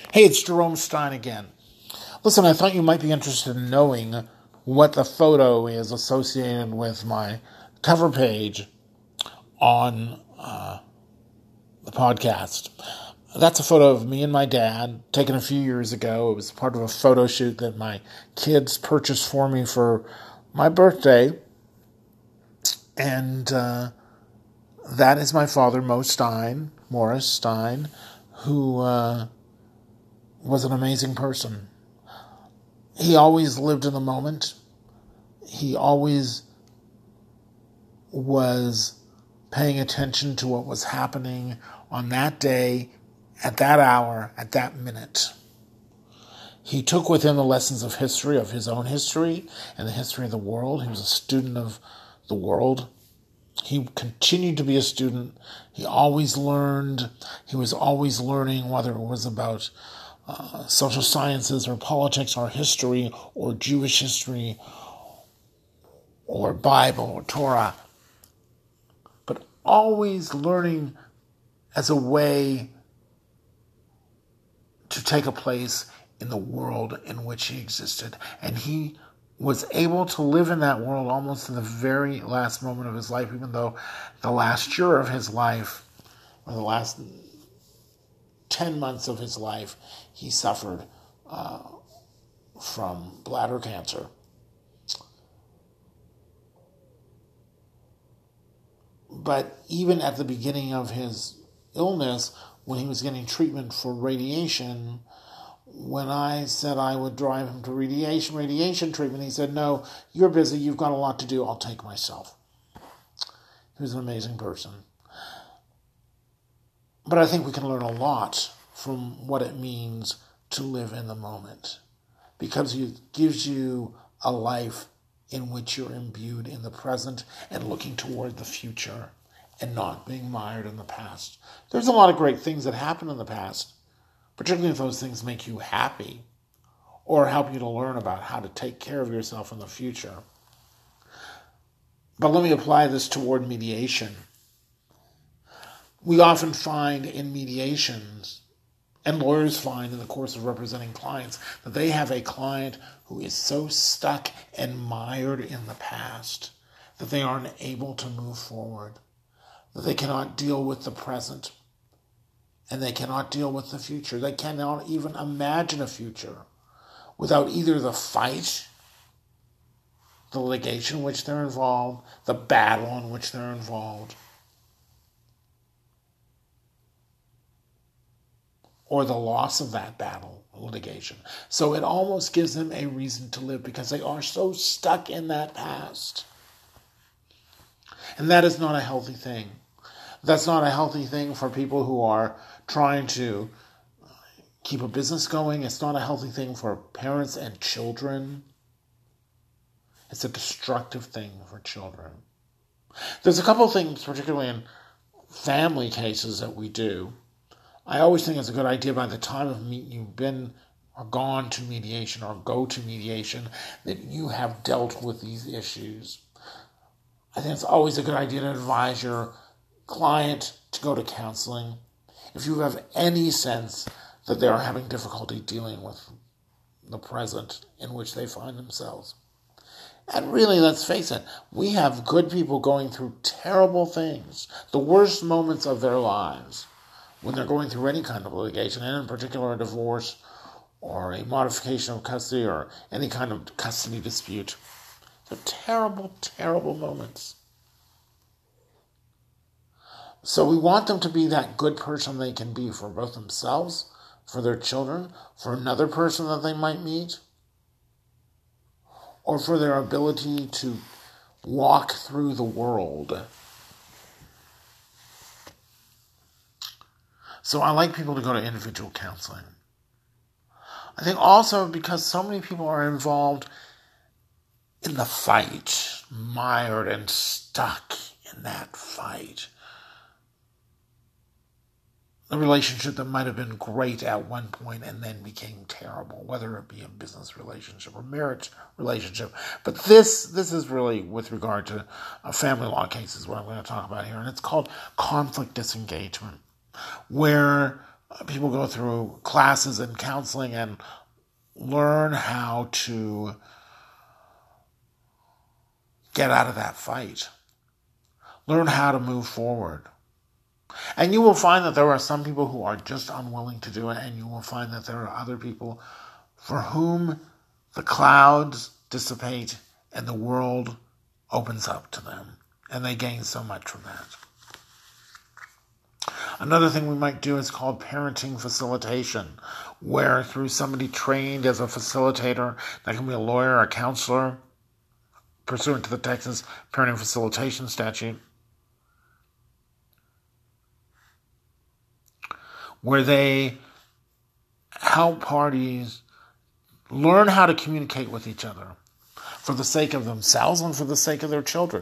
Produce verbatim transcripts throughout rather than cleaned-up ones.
Hey, it's Jerome Stein again. Listen, I thought you might be interested in knowing what the photo is associated with my cover page on uh, the podcast. That's a photo of me and my dad taken a few years ago. It was part of a photo shoot that my kids purchased for me for my birthday. And uh, that is my father, Mo Stein, Morris Stein, who uh, was an amazing person. He always lived in the moment. He always was paying attention to what was happening on that day, at that hour, at that minute. He took with him the lessons of history, of his own history, and the history of the world. He was a student of the world. He continued to be a student. He always learned. He was always learning, whether it was about uh, social sciences or politics or history or Jewish history or Bible or Torah. But always learning as a way to take a place in the world in which he existed. And he was able to live in that world almost to the very last moment of his life, even though the last year of his life, or the last ten months of his life, he suffered uh, from bladder cancer. But even at the beginning of his illness, when he was getting treatment for radiation, when I said I would drive him to radiation radiation treatment, he said, "No, you're busy. You've got a lot to do. I'll take myself." He was an amazing person. But I think we can learn a lot from what it means to live in the moment, because it gives you a life in which you're imbued in the present and looking toward the future and not being mired in the past. There's a lot of great things that happened in the past, particularly if those things make you happy or help you to learn about how to take care of yourself in the future. But let me apply this toward mediation. We often find in mediations, and lawyers find in the course of representing clients, that they have a client who is so stuck and mired in the past that they aren't able to move forward, that they cannot deal with the present, and they cannot deal with the future. They cannot even imagine a future without either the fight, the litigation in which they're involved, the battle in which they're involved, or the loss of that battle, litigation. So it almost gives them a reason to live because they are so stuck in that past. And that is not a healthy thing. That's not a healthy thing for people who are trying to keep a business going. It's not a healthy thing for parents and children. It's a destructive thing for children. There's a couple of things, particularly in family cases, that we do. I always think it's a good idea by the time of meet you've been or gone to mediation or go to mediation that you have dealt with these issues. I think it's always a good idea to advise your client to go to counseling if you have any sense that they are having difficulty dealing with the present in which they find themselves. And really, let's face it, we have good people going through terrible things, the worst moments of their lives, when they're going through any kind of litigation, and in particular a divorce or a modification of custody or any kind of custody dispute. They're terrible, terrible moments. So we want them to be that good person they can be for both themselves, for their children, for another person that they might meet, or for their ability to walk through the world. So I like people to go to individual counseling. I think also because so many people are involved in the fight, mired and stuck in that fight. The relationship that might have been great at one point and then became terrible, whether it be a business relationship or marriage relationship. But this this is really with regard to uh, family law cases, what I'm going to talk about here, and it's called conflict disengagement, where people go through classes and counseling and learn how to get out of that fight. Learn how to move forward. And you will find that there are some people who are just unwilling to do it, and you will find that there are other people for whom the clouds dissipate and the world opens up to them, and they gain so much from that. Another thing we might do is called parenting facilitation, where through somebody trained as a facilitator, that can be a lawyer or a counselor, pursuant to the Texas Parenting Facilitation Statute, where they help parties learn how to communicate with each other for the sake of themselves and for the sake of their children.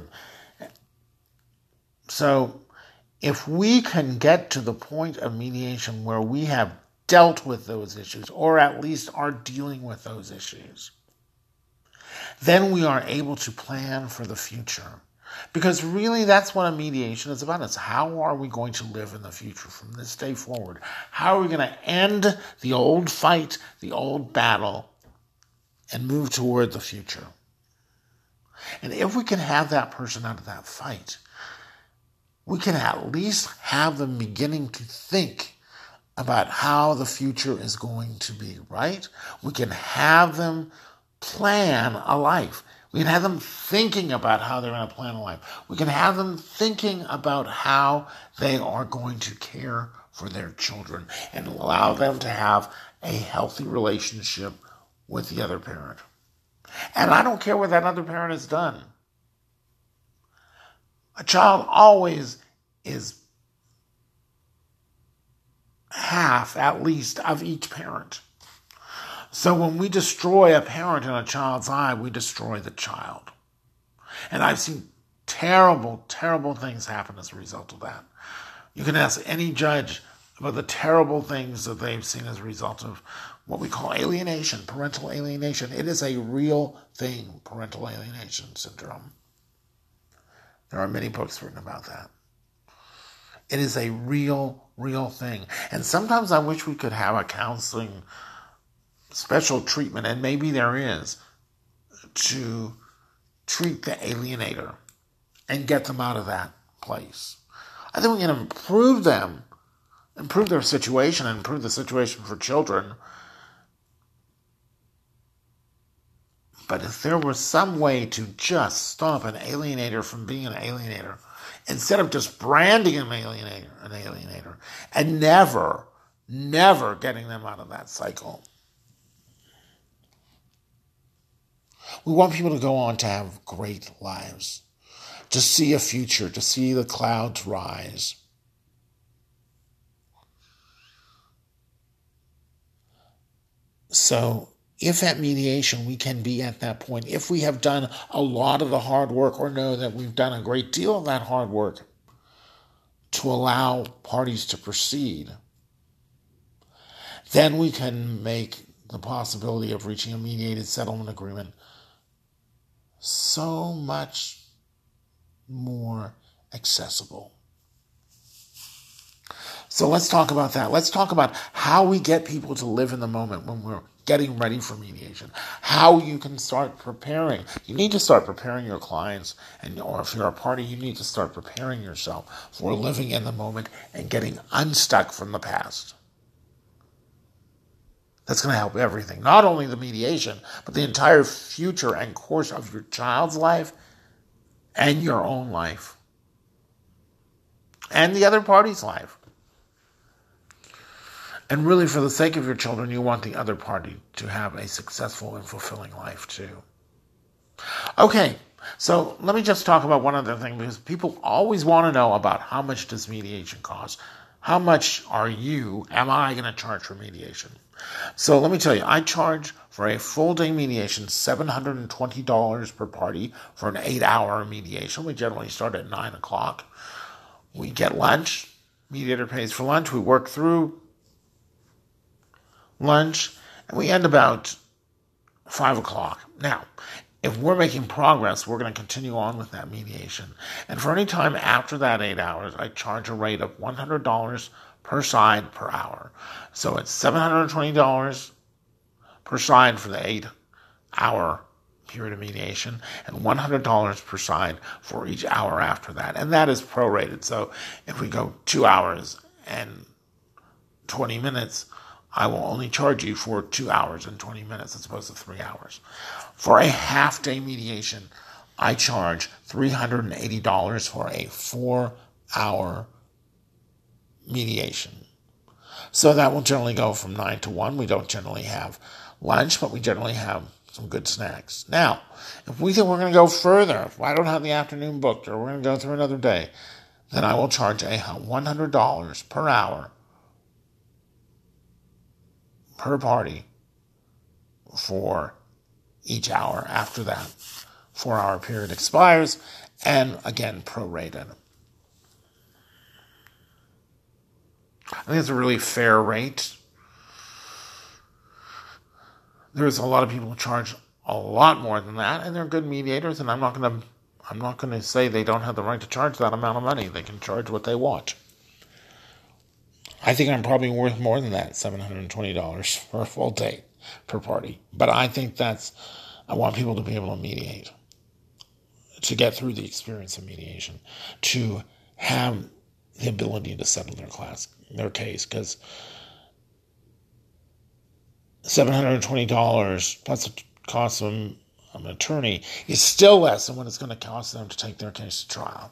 So if we can get to the point of mediation where we have dealt with those issues, or at least are dealing with those issues, then we are able to plan for the future. Because really that's what a mediation is about. It's how are we going to live in the future from this day forward? How are we going to end the old fight, the old battle, and move toward the future? And if we can have that person out of that fight, we can at least have them beginning to think about how the future is going to be, right? We can have them plan a life. We can have them thinking about how they're going to plan a life. We can have them thinking about how they are going to care for their children and allow them to have a healthy relationship with the other parent. And I don't care what that other parent has done. A child always is half, at least, of each parent. So when we destroy a parent in a child's eye, we destroy the child. And I've seen terrible, terrible things happen as a result of that. You can ask any judge about the terrible things that they've seen as a result of what we call alienation, parental alienation. It is a real thing, parental alienation syndrome. There are many books written about that. It is a real, real thing. And sometimes I wish we could have a counseling special treatment, and maybe there is, to treat the alienator and get them out of that place. I think we can improve them, improve their situation, and improve the situation for children. But if there was some way to just stop an alienator from being an alienator, instead of just branding an alienator, an alienator, and never, never getting them out of that cycle. We want people to go on to have great lives, to see a future, to see the clouds rise. So if at mediation we can be at that point, if we have done a lot of the hard work or know that we've done a great deal of that hard work to allow parties to proceed, then we can make the possibility of reaching a mediated settlement agreement so much more accessible. So let's talk about that. Let's talk about how we get people to live in the moment when we're getting ready for mediation. How you can start preparing. You need to start preparing your clients, and or if you're a party, you need to start preparing yourself for living in the moment and getting unstuck from the past. That's going to help everything. Not only the mediation, but the entire future and course of your child's life and your own life. And the other party's life. And really, for the sake of your children, you want the other party to have a successful and fulfilling life too. Okay, so let me just talk about one other thing, because people always want to know about how much does mediation cost. How much are you, am I going to charge for mediation? So let me tell you, I charge for a full-day mediation seven hundred twenty dollars per party for an eight-hour mediation. We generally start at nine o'clock. We get lunch. Mediator pays for lunch. We work through lunch, and we end about five o'clock. Now, if we're making progress, we're going to continue on with that mediation. And for any time after that eight hours, I charge a rate of one hundred dollars per side per hour. So it's seven hundred twenty dollars per side for the eight-hour period of mediation, and one hundred dollars per side for each hour after that. And that is prorated. So if we go two hours and twenty minutes, I will only charge you for two hours and twenty minutes as opposed to three hours. For a half-day mediation, I charge three hundred eighty dollars for a four-hour mediation. So that will generally go from nine to one. We don't generally have lunch, but we generally have some good snacks. Now, if we think we're going to go further, if I don't have the afternoon booked or we're going to go through another day, then I will charge a one hundred dollars per hour per party for each hour after that four-hour period expires, and again, prorated. I think it's a really fair rate. There's a lot of people who charge a lot more than that, and they're good mediators, and I'm not going to I'm not going to say they don't have the right to charge that amount of money. They can charge what they want. I think I'm probably worth more than that, seven hundred twenty dollars for a full day per party. But I think that's, I want people to be able to mediate, to get through the experience of mediation, to have the ability to settle their class, their case, because seven hundred twenty dollars plus the cost of an attorney is still less than what it's going to cost them to take their case to trial.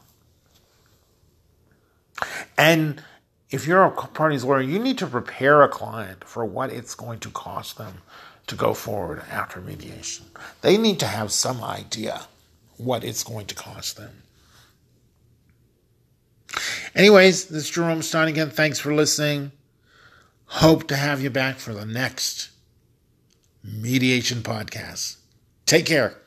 And if you're a party's lawyer, you need to prepare a client for what it's going to cost them to go forward after mediation. They need to have some idea what it's going to cost them. Anyways, this is Jerome Stein again. Thanks for listening. Hope to have you back for the next mediation podcast. Take care.